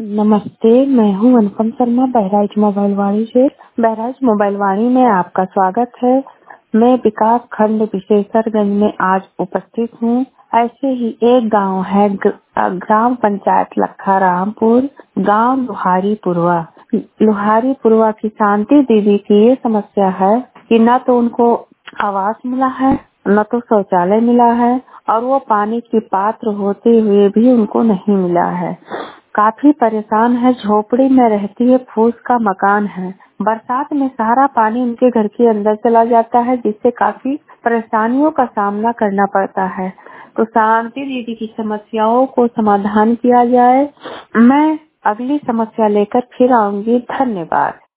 नमस्ते, मैं हूँ अनुपम शर्मा, बहराइच मोबाइल वाणी से। बहराइच मोबाइल वाणी में आपका स्वागत है। मैं विकास खंड विशेषरगंज में आज उपस्थित हूँ। ऐसे ही एक गांव है, ग्राम पंचायत लखारामपुर, गांव लोहारीपुरवा। लोहारीपुरवा की शांति दीदी की ये समस्या है कि न तो उनको आवास मिला है, न तो शौचालय मिला है, और वो पानी की पात्र होते हुए भी उनको नहीं मिला है। काफी परेशान है, झोपड़ी में रहती है, फूस का मकान है। बरसात में सारा पानी उनके घर के अंदर चला जाता है, जिससे काफी परेशानियों का सामना करना पड़ता है। तो शांति दीदी की समस्याओं को समाधान किया जाए। मैं अगली समस्या लेकर फिर आऊंगी। धन्यवाद।